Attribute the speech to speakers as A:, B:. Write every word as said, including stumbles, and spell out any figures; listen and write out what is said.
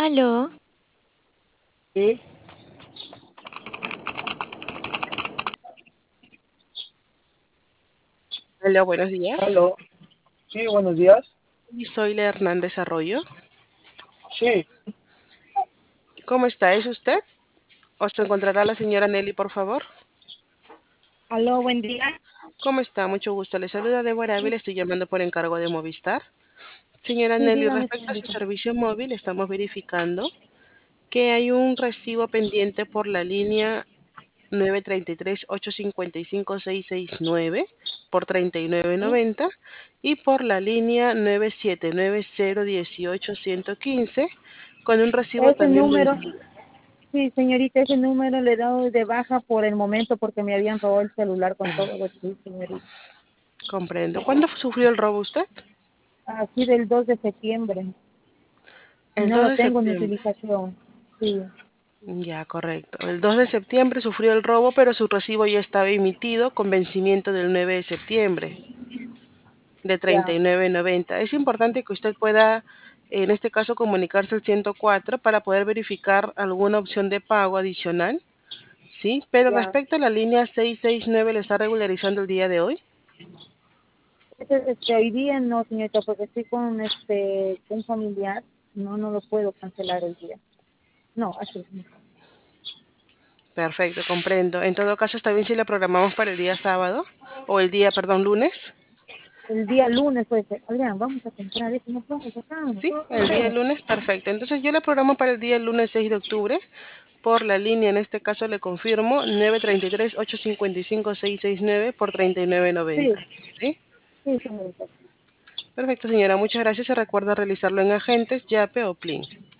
A: Aló,
B: Sí,
C: Hola, buenos días.
B: aló. Sí, buenos días.
C: Y soy la Hernández Arroyo.
B: Sí,
C: ¿Cómo está? ¿Es usted? ¿O se encontrará la señora Nelly, por favor?
D: Aló, buen día.
C: ¿Cómo está? Mucho gusto. Le saluda Débora Ávila. Estoy llamando por encargo de Movistar. Señora
D: Sí,
C: Nelly,
D: dígame,
C: respecto a su
D: señorita.
C: servicio móvil, estamos verificando que hay un recibo pendiente por la línea nueve tres tres, ocho cinco cinco, seis seis nueve por treinta y nueve
D: Sí,
C: noventa y por la línea nueve siete nueve cero uno ocho uno cinco con un recibo
D: ese
C: también
D: número,
C: vencido.
D: sí, señorita, ese número le he dado de baja por el momento porque me habían robado el celular con todo lo que señorita.
C: Comprendo. ¿Cuándo sufrió el robo usted?
D: Así del dos de septiembre.
C: El
D: No
C: dos
D: lo
C: de
D: tengo en
C: septiembre.
D: utilización. Sí,
C: Ya, correcto. El dos de septiembre sufrió el robo, pero su recibo ya estaba emitido con vencimiento del nueve de septiembre de treinta
D: ya,
C: y nueve noventa. Es importante que usted pueda, en este caso, comunicarse al ciento cuatro para poder verificar alguna opción de pago adicional, ¿sí? Pero
D: ya.
C: respecto a la línea seiscientos sesenta y nueve, ¿le está regularizando el día de hoy?
D: Ese, este, hoy día no, señorita, porque estoy con este un familiar. No, no lo puedo cancelar el día. No, así es.
C: Perfecto, comprendo. En todo caso, está bien si la programamos para el día sábado o el día, perdón, lunes.
D: El día lunes, pues, Adrián, vamos a comprar eso, no podemos acá, no
C: Sí, el día
D: podemos.
C: lunes, perfecto. Entonces yo le programo para el día lunes seis de octubre por la línea, en este caso le confirmo, nueve tres tres, ocho cinco cinco, seis seis nueve por treinta y nueve
D: Sí,
C: noventa. ¿Sí?
D: sí, señorita.
C: Perfecto, señora. Muchas gracias. Se recuerda realizarlo en agentes, YAPE o PLIN.